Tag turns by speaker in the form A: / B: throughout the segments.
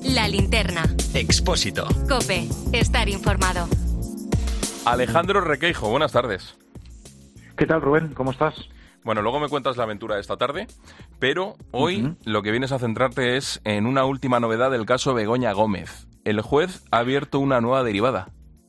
A: La Linterna.
B: Expósito.
A: COPE. Estar informado.
C: Alejandro Requeijo, buenas tardes.
D: ¿Qué tal, Rubén? ¿Cómo estás?
C: Bueno, luego me cuentas la aventura de esta tarde, pero hoy lo que vienes a centrarte es en una última novedad del caso Begoña Gómez. El juez ha abierto una nueva derivada.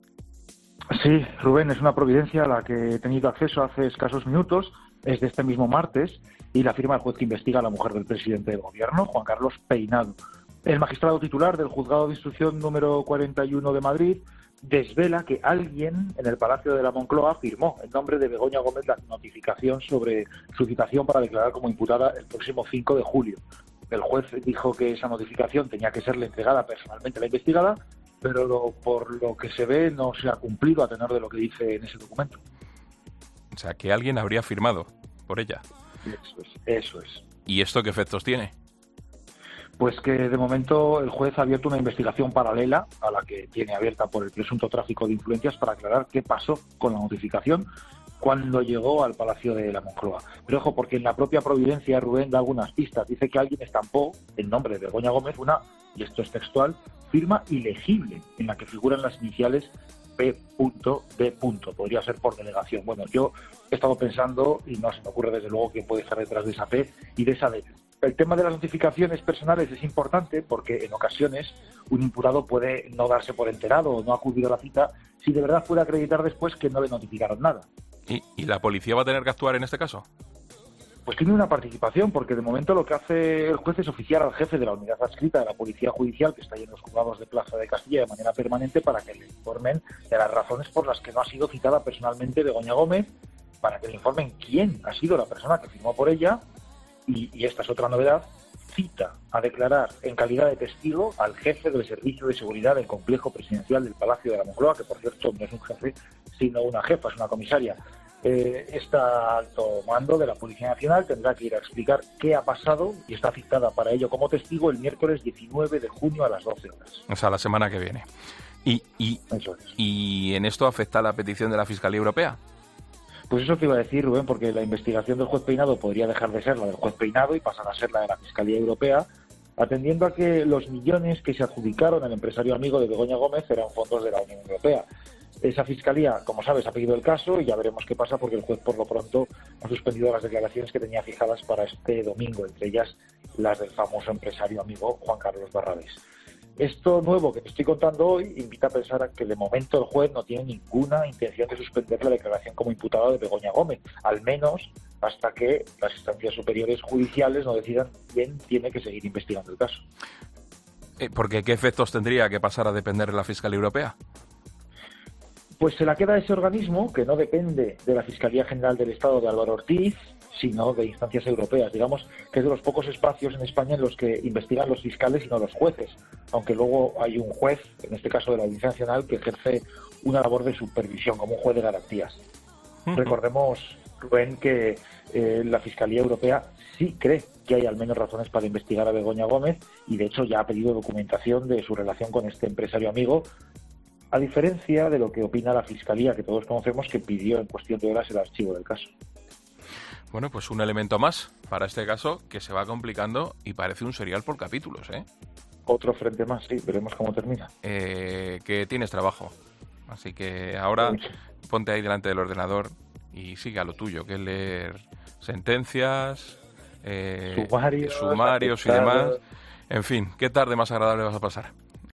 D: Sí, Rubén, es una providencia a la que he tenido acceso hace escasos minutos. Es de este mismo martes y la firma el juez que investiga a la mujer del presidente del gobierno, Juan Carlos Peinado. El magistrado titular del Juzgado de Instrucción número 41 de Madrid desvela que alguien en el Palacio de la Moncloa firmó en nombre de Begoña Gómez la notificación sobre su citación para declarar como imputada el próximo 5 de julio. El juez dijo que esa notificación tenía que serle entregada personalmente a la investigada, pero por lo que se ve no se ha cumplido a tenor de lo que dice en ese documento.
C: O sea, que alguien habría firmado por ella.
D: Eso es.
C: ¿Y esto qué efectos tiene?
D: Pues que de momento el juez ha abierto una investigación paralela a la que tiene abierta por el presunto tráfico de influencias para aclarar qué pasó con la notificación cuando llegó al Palacio de la Moncloa. Pero ojo, porque en la propia providencia Rubén da algunas pistas. Dice que alguien estampó en nombre de Begoña Gómez una, y esto es textual, firma ilegible en la que figuran las iniciales P.D. Podría ser por delegación. Bueno, yo he estado pensando y no se me ocurre desde luego quién puede estar detrás de esa P y de esa D. El tema de las notificaciones personales es importante porque en ocasiones un imputado puede no darse por enterado o no acudir a la cita si de verdad puede acreditar después que no le notificaron nada.
C: ¿Y la policía va a tener que actuar en este caso?
D: Pues tiene una participación, porque de momento lo que hace el juez es oficiar al jefe de la unidad adscrita de la Policía Judicial, que está ahí en los juzgados de Plaza de Castilla de manera permanente, para que le informen de las razones por las que no ha sido citada personalmente Begoña Gómez, para que le informen quién ha sido la persona que firmó por ella, y esta es otra novedad, cita a declarar en calidad de testigo al jefe del Servicio de Seguridad del Complejo Presidencial del Palacio de la Moncloa, que por cierto no es un jefe, sino una jefa, es una comisaria. Esta alto mando de la Policía Nacional tendrá que ir a explicar qué ha pasado y está citada para ello como testigo el miércoles 19 de junio a las 12 horas.
C: O sea, la semana que viene.
D: Eso es.
C: ¿Y en esto afecta la petición de la Fiscalía Europea?
D: Pues eso te iba a decir, Rubén, porque la investigación del juez Peinado podría dejar de ser la del juez Peinado y pasar a ser la de la Fiscalía Europea, atendiendo a que los millones que se adjudicaron al empresario amigo de Begoña Gómez eran fondos de la Unión Europea. Esa Fiscalía, como sabes, ha pedido el caso y ya veremos qué pasa porque el juez por lo pronto ha suspendido las declaraciones que tenía fijadas para este domingo, entre ellas las del famoso empresario amigo Juan Carlos Barrabés. Esto nuevo que te estoy contando hoy invita a pensar que de momento el juez no tiene ninguna intención de suspender la declaración como imputada de Begoña Gómez, al menos hasta que las instancias superiores judiciales no decidan quién tiene que seguir investigando el caso.
C: Porque ¿qué efectos tendría que pasar a depender de la Fiscalía Europea?
D: Pues se la queda ese organismo que no depende de la Fiscalía General del Estado de Álvaro Ortiz, sino de instancias europeas. Digamos que es de los pocos espacios en España en los que investigan los fiscales y no los jueces, aunque luego hay un juez, en este caso de la Audiencia Nacional, que ejerce una labor de supervisión como un juez de garantías. Recordemos, Rubén, que la Fiscalía Europea sí cree que hay al menos razones para investigar a Begoña Gómez y de hecho ya ha pedido documentación de su relación con este empresario amigo, a diferencia de lo que opina la Fiscalía, que todos conocemos, que pidió en cuestión de horas el archivo del caso.
C: Bueno, pues un elemento más para este caso que se va complicando y parece un serial por capítulos, ¿eh?
D: Otro frente más, sí, veremos cómo termina.
C: Que tienes trabajo, así que ahora ponte ahí delante del ordenador y sigue a lo tuyo, que es leer sentencias, sumarios y demás. En fin, ¿qué tarde más agradable vas a pasar?